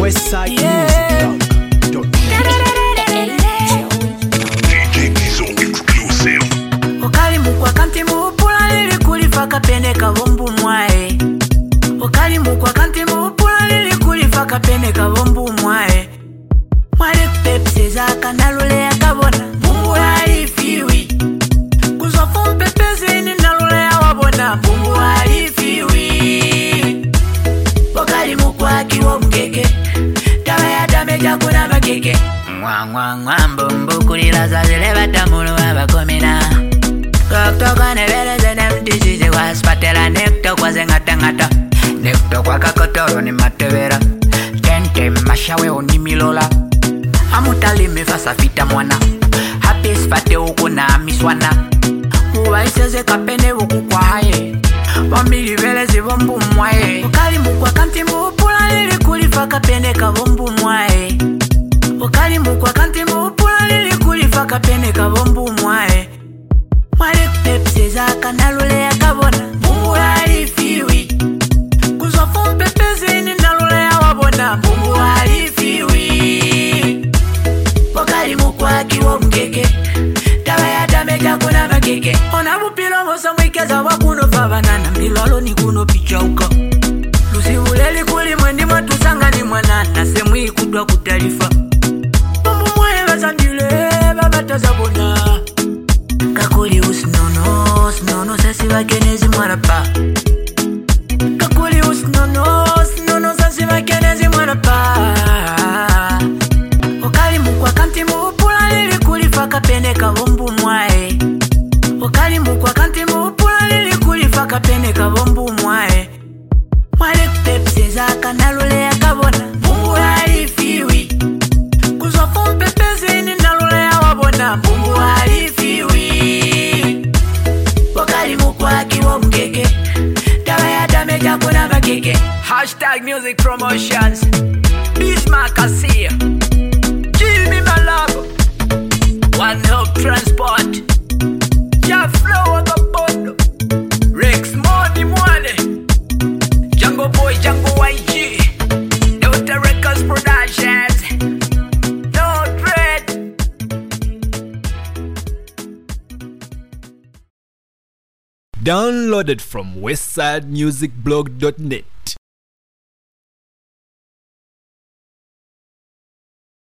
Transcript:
Okalimukwa kanti mupula lili kulifa kapene kabombu mwae. Okalimukwa kanti mupula lili kulifa kapene kabombu mwae. Mwale pepse zaka nalule ya kabona Mungu halifiwi. Kuzofu mpepezi ni nalule ya wabona Mungu halifiwi. Okalimukwa kiwo mkeke tawa ya dameja kuna makeke. Mbumbu kulila zazile batamulu wabakomina. Koktoka nebeleze nemtisizi kwa spatela. Nekto kwa zengata-ngata. Nekto kwa kakotoro ni matevera. Tente mashawe unimilola. Amutali mefasa fita mwana. Happy spate uku na miswana. Uwaiseze kapene uku kwa hae. Wamili velezi bombu mwae. Okalimukwa kanti mupula lili kulifa kapene kabombu mwae. Okalimukwa kanti mupula lili kulifa kapene kabombu mwae. Mwale pepse zaka nalule ya kabona Mungu halifiwi. Kuzofu mpepezi ni nalule ya wabona Mungu halifiwi. Okalimukwa kiwo mkeke tawa ya dameja kuna makeke. Ona bupilo mosa mwikeza wakuno fabanana. Milolo ni kuno picha uka Lusi uleli kuli mwendi matusanga ni mwanana. Semwi kudwa kutalifa Mambu mwae bazandile babata zabona. Kakuli usnono, snono sasi wakenezi mwarapa. Kakuli usnono, snono sasi wakenezi mwarapa. Okalimukwa kanti mupula lili kulifa kapene kabombu mwae. Okalimukwa kanti mupula lili kulifa kapene kabombu mwae. Mwale pepse zaka nalule ya kabona Mungu halifiwi. Kuzofu mpepezi ni nalule ya wabona Mungu halifiwi. Okalimukwa kiwo mkeke tawa ya dameja kuna makeke. #music promotions. Bismarck Asia. Jimmy Malabo. One Hope Transport. Jaflow Wagabondo. Rex Money Mwale. Django Boy Django YG. Delta Records Productions. No Dread. Downloaded from westsidemusicblog.net.